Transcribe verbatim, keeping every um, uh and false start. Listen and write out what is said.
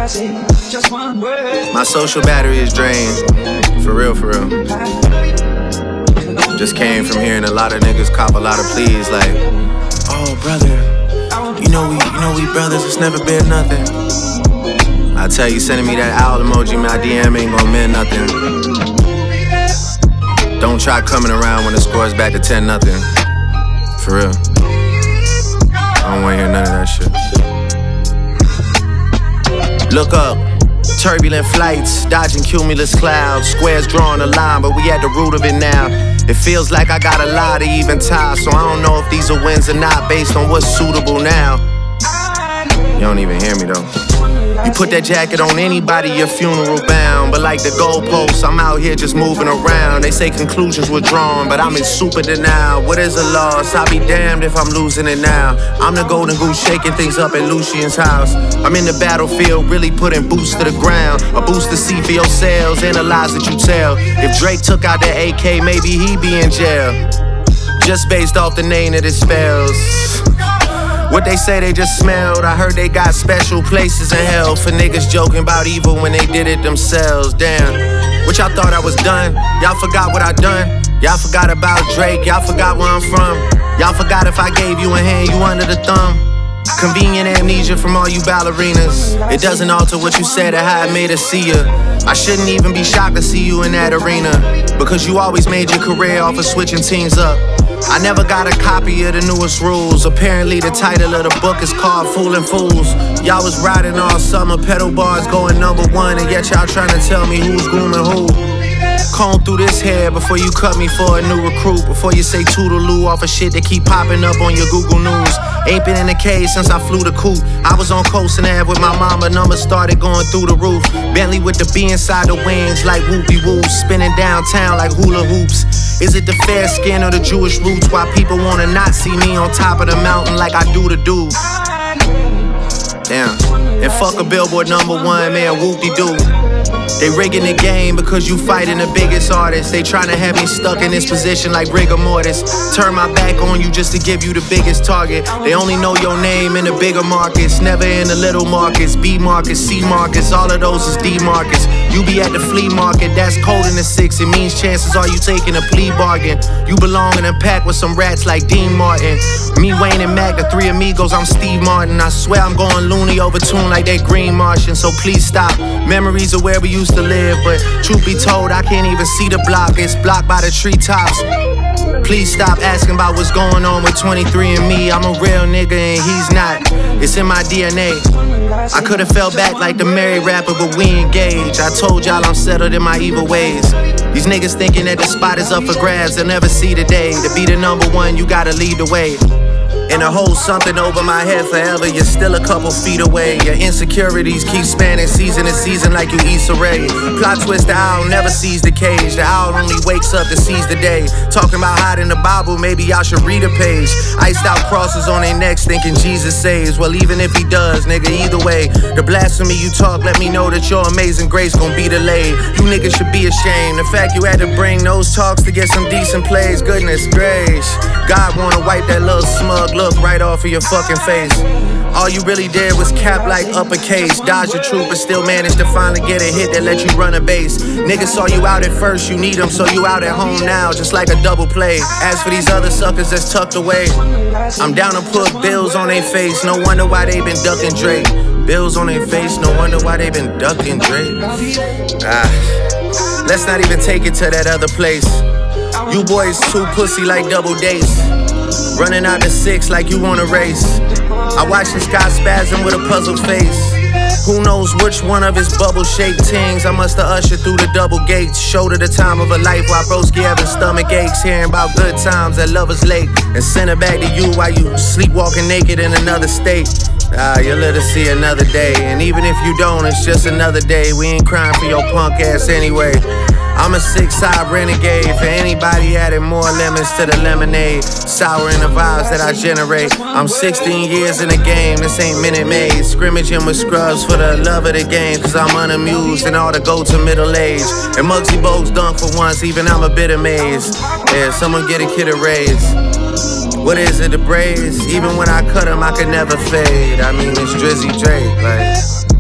My social battery is drained. For real, for real. Just came from hearing a lot of niggas cop a lot of pleas like, oh brother, you know we, you know we brothers, it's never been nothing. I tell you, sending me that owl emoji, my D M ain't gon' mean nothing. Don't try coming around when the score's back to ten nothing. For real. I don't wanna hear none of that shit. Look up. Turbulent flights, dodging cumulus clouds. Squares drawing a line, but we at the root of it now. It feels like I got a lot of even ties, so I don't know if these are wins or not based on what's suitable now. You don't even hear me though. You put that jacket on anybody, your funeral bound. But like the goalposts, I'm out here just moving around. They say conclusions were drawn, but I'm in super denial. What is a loss? I'll be damned if I'm losing it now. I'm the golden goose shaking things up at Lucian's house. I'm in the battlefield, really putting boots to the ground. A boost to see for your sales, analyze that you tell. If Drake took out the A K, maybe he'd be in jail. Just based off the name that it spells. What they say they just smelled, I heard they got special places in hell for niggas joking about evil when they did it themselves. Damn, what y'all thought I was done? Y'all forgot what I done? Y'all forgot about Drake, y'all forgot where I'm from. Y'all forgot if I gave you a hand, you under the thumb. Convenient amnesia from all you ballerinas. It doesn't alter what you said or how it made us see ya. I shouldn't even be shocked to see you in that arena, because you always made your career off of switching teams up. I never got a copy of the newest rules. Apparently the title of the book is called Fooling Fools. Y'all was riding all summer, pedal bars going number one, and yet y'all trying to tell me who's grooming who. Comb through this hair before you cut me for a new recruit. Before you say toodaloo off of shit that keep popping up on your Google News. Ain't been in the cage since I flew the coop. I was on Coast and Ave with my mama, numbers started going through the roof. Bentley with the B inside the wings like whoopie woo. Spinning downtown like hula hoops. Is it the fair skin or the Jewish roots? Why people wanna not see me on top of the mountain like I do the dudes? Damn, and fuck a Billboard number one, man, whoop-de-doo. They rigging the game because you fighting the biggest artists. They trying to have me stuck in this position like rigor mortis. Turn my back on you just to give you the biggest target. They only know your name in the bigger markets, never in the little markets. B markets, C markets, all of those is D markets. You be at the flea market, that's cold in the six. It means chances are you taking a plea bargain. You belong in a pack with some rats like Dean Martin. Me, Wayne, and Mac, the three amigos, I'm Steve Martin. I swear I'm going loony over tune like that Green Martian, so please stop. Memories of where we used to live, but truth be told, I can't even see the block. It's blocked by the treetops. Please stop asking about what's going on with twenty-three and me. I'm a real nigga and he's not. It's in my D N A. I could've fell back like the married rapper, but we engaged. I told y'all I'm settled in my evil ways. These niggas thinking that the spot is up for grabs, they'll never see the day. To be the number one, you gotta lead the way. And to hold something over my head forever, you're still a couple feet away. Your insecurities keep spanning season to season like you Issa Rae. Plot twist, the owl never sees the cage. The owl only wakes up to seize the day. Talking about hiding the Bible, maybe I should read a page. Iced out crosses on their necks thinking Jesus saves. Well, even if he does, nigga, either way, the blasphemy you talk let me know that your amazing grace gon' be delayed. You niggas should be ashamed. The fact you had to bring those talks to get some decent plays, goodness gracious. God wanna wipe that little smug look right off of your fucking face. All you really did was cap like uppercase. Dodge the truth but still managed to finally get a hit that let you run a base. Niggas saw you out at first, you need them, so you out at home now, just like a double play. As for these other suckers that's tucked away, I'm down to put bills on their face. No wonder why they been ducking Drake. Bills on their face, no wonder why they been ducking Drake. Ah, let's not even take it to that other place. You boys too pussy like double dates. Running out the six like you want a race. I watch this guy spasm with a puzzled face. Who knows which one of his bubble-shaped tings I must have ushered through the double gates. Shoulder the time of a life while broski having stomach aches. Hearing about good times at Lover's Lake and send it back to you while you sleepwalking naked in another state. Ah, you'll live to see another day. And even if you don't, it's just another day. We ain't crying for your punk ass anyway. I'm a six-side renegade. For anybody adding more lemons to the lemonade, souring the vibes that I generate. I'm sixteen years in the game, this ain't Minute Maid. Scrimmaging with scrubs for the love of the game, cause I'm unamused and all the go to middle age. And Muggsy Bogues dunk for once, even I'm a bit amazed. Yeah, someone get a kid a raise. What is it, the braids? Even when I cut them, I could never fade. I mean, it's Drizzy Drake, like